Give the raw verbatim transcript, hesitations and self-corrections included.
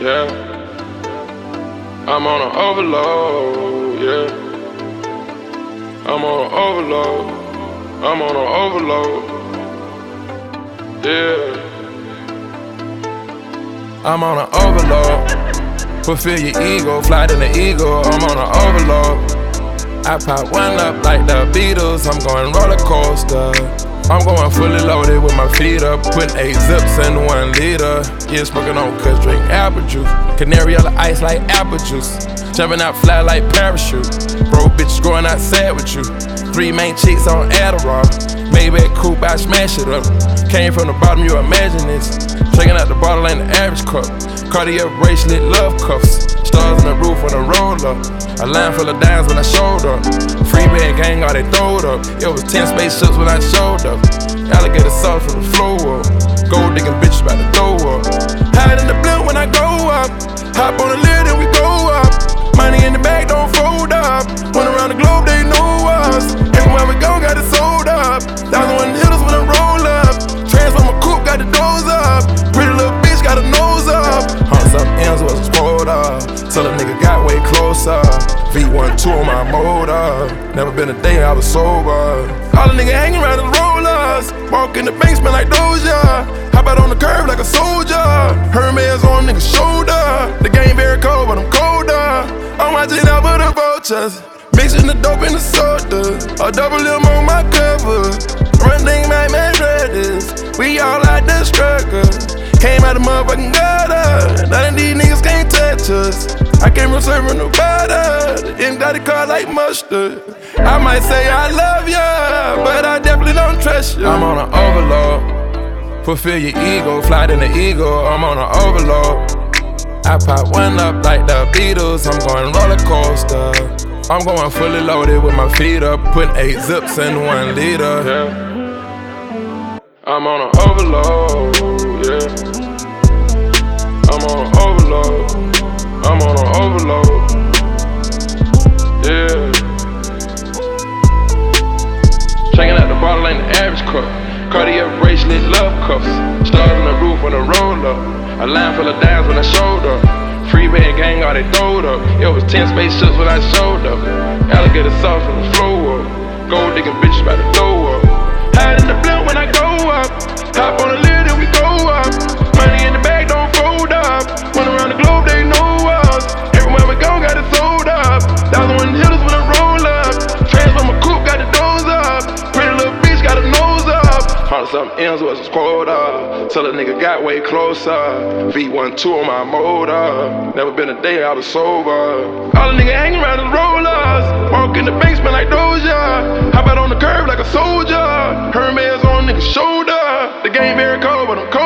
yeah. I'm on an overload, yeah. I'm on an overload. I'm on an overload, yeah. I'm on an overload. Fulfill your ego, fly to the ego. I'm on an overload. I pop one up like the Beatles. I'm going roller coaster. I'm going fully loaded with my feet up. Put eight zips in one liter. Yeah, smoking on cuss, drink apple juice. Canary yellow ice like apple juice. Jumping out fly like parachute. Bro, bitches growing out sad with you. Three main chicks on Adderall. Maybach coupe, I smash it up. Came from the bottom, you imagine this. Drinking out the bottle ain't the average cup. Cartier bracelet, love cuffs. Stars on the roof when I roll up. A line full of dimes when I showed up. Free band gang, all they throwed up. It was ten spaceships when I showed up. Alligator sauce from the floor up. Gold digging bitches about to throw up. Hide in the blimp when I go up. Hop on the lid and we go up. Money in the bag, don't fold up. Went around the globe, they know us. Everywhere we go, got it sold up. Thousand one hitters when I roll up. Transform my coupe, got the doors up. Pretty little bitch, got a nose up. Hunts up ends was spoiled up. So the nigga got way closer. V one two on my motor. Never been a day I was sober. All the nigga hanging around the rollers. Walk in the bank, smell like Doja. Hop out on the curb like a soldier. Hermes on nigga's shoulder. The game very cold, but I'm colder. I'm watching out for the vultures. Mixing the dope in the soda. A double M on my cover. Running my man brothers. We all out the struggle. Came out the motherfucking gutter. None of these niggas can't touch us. I came from serving the butter. And got it caught like mustard. I might say I love ya, but I definitely don't trust ya. I'm on an overload. Fulfill your ego, fly in the ego. I'm on an overload. I pop one up like the Beatles. I'm going roller coaster. I'm going fully loaded with my feet up. Putting eight zips in one liter. Yeah. I'm on an overload. Yeah. I'm on an overload. I'm on an overload. Yeah. Checking out the bottle ain't the average cup. Cartier bracelet, love cuffs. Stars on the roof when I roll up. A line full of dimes when I showed up. Free band gang, all they throwed up. It was ten spaceships when I showed up. Alligator sauce from the floor up. Gold digging bitches about to throw up. Hide in the blimp when I go up. Hop on the lid and we go up. Money in the bag, don't fold up. Went around the globe, they know us. Everywhere we go, got it sold up. Thousand one hitters when I roll up. Transform my coupe, got the doors up. Pretty little bitch, got a nose up. Hundred something M's was a quota. Till a nigga got way closer. V one two on my motor. Never been a day I was sober. All the nigga hanging around the rollers. Walk in the bank, smell like Doja. Hop out on the curb like a soldier. Hermes on nigga's shoulder. The game very cold, but I'm cold.